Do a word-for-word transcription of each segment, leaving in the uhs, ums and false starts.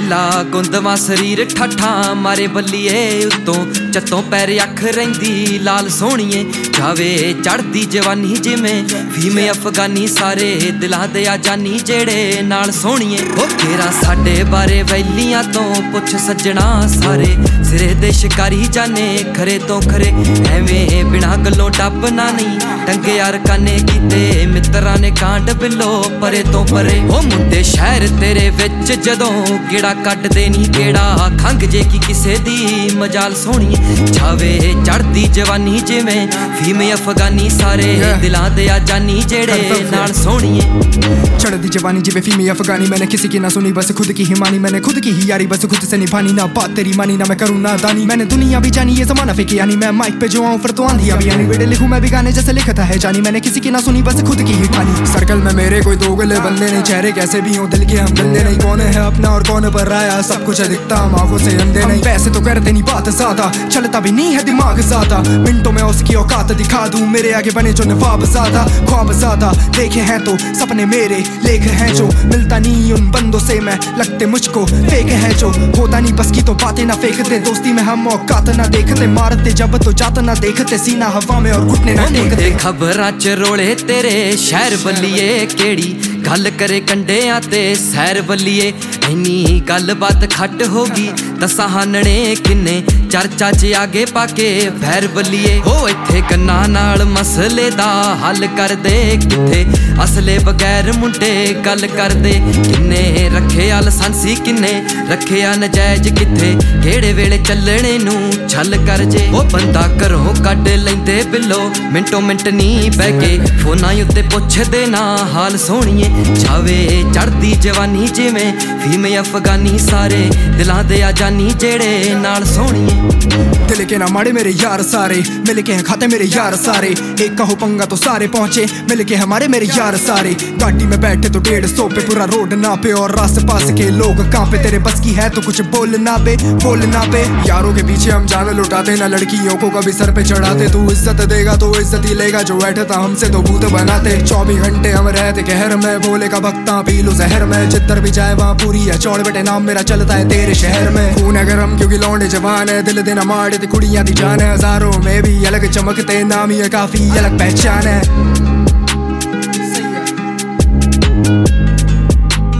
ढीला गुंदवा शरीर ठाठा मारे बल्लीए उत्तों चत्तों पैर अख रहिंदी लाल सोहणीए जावे चढ़दी जवानी जिमें फीमे अफगानी सारे दिलां दे आ जानी जेड़े नाल सोहणीए ओ तेरा साडे बारे वैलियां तो पुछ सज्जणा सारे सिरे दे शिकारी जाने खरे तो खरे एवें बिना गल्लों डब्बना नहीं टंगे यार काने कीते मित्रां ने कांड बिलो परे तो परे ओ मुंडे शहर तेरे विच जदों गेड़ा कड्डदे नी केड़ा खंग जे की किसे दी मजाल सोहणीए जावे चढ़दी जवानी जिवें फीमे अफगानी सारे दिलां दे आ जानी जेड़े नाल सोहणीए चढ़दी जवानी जिवें फीमे अफगानी मैंने किसी की ना सुनी बस खुद की ही मानी मैंने खुद की ही यारी बस खुद से निभानी ना बात तेरी मानी ना मैं करूँ ना दानी मैंने दुनिया भी जानी ये जमाना फेंकी यानी मैं माइक पे जो आऊँ फिर तो आंधिया भी यानी बेटे लिखूं मैं भी गाने जैसे लिखता है जानी मैंने किसी की ना सुनी बस खुद की ही ठानी सर्कल में मेरे कोई दो गले बंदे नहीं चेहरे कैसे भी हों दिल के हम बंदे नहीं कौन है अपना और कौन पर आया सब कुछ दिखता हम आंखों से अंधे नहीं पैसे तो करते नहीं बात ज्यादा चलता भी नहीं है दिमाग ज्यादा मिनटों में उसकी औकात दिखा दूं मेरे आगे बने जो नवाब ज्यादा ख्वाब ज्यादा देखे हैं तो सपने मेरे लेख हैं जो मिलता नहीं उन बंदों से मैं लगते मुझको फेक है जो होता नहीं बस की तो बातें ना फेंकते दोस्ती में हम औकात ना देखते मारते जब तो जात ना देखते सीना हवा में और घुटने ना टेकते खबरां च रोले तेरे शहर बल्लीए केड़ी गल करे कंडियां ते सैर बल्लीए इन्नी गल बात खट होगी दसा हानने किन्ने चर्चा च आगे पाके फैर बल्लीए हो इत्थे कन्ना नाल मसले दा हल कर दे किथे असले बगैर मुंडे गल कर दे किन्ने रखे आ लाइसेंसी किन्ने रखे आ नजायज किथे केड़े वेले चलने नू छल कर जे ओ बंदा घरों कड लैंदे बिलो मिंटो मिंट नी बह के फोनां उत्ते पुछदे ना हाल सोहणीए जावे चढ़दी जवानी जिवें फीमे अफगानी सारे दिलां दे आ जानी जेड़े नाल सोहणीए दिल के ना माड़े मेरे यार सारे मिल के हैं खाते मेरे यार सारे एक कहो पंगा तो सारे पहुंचे मिल के हमारे मेरे यार सारे गाड़ी में बैठे तो डेढ़ सौ पे पूरा रोड ना पे और रास पास के लोग कांपे तेरे बस की है तो कुछ बोलना बे बोलना बे यारों के पीछे हम जान लुटाते ना लड़कियों को कभी सर पे चढ़ाते तू इज्जत देगा तो इज्जत ही लेगा जो बैठता हमसे तो भूत बनाते चौबीस घंटे हम रहते कहर में भोले का भक्ता पी लो जहर में जिधर भी जाए वहाँ पूरी है चौड़ बेटे नाम मेरा चलता है तेरे शहर में खून है गरम क्योंकि लौंडे जवान है दिल देना माड़े दी कुड़ियां दी जान है हजारों में भी अलग चमकते नाम ये काफी अलग पहचान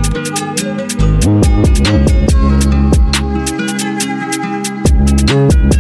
है।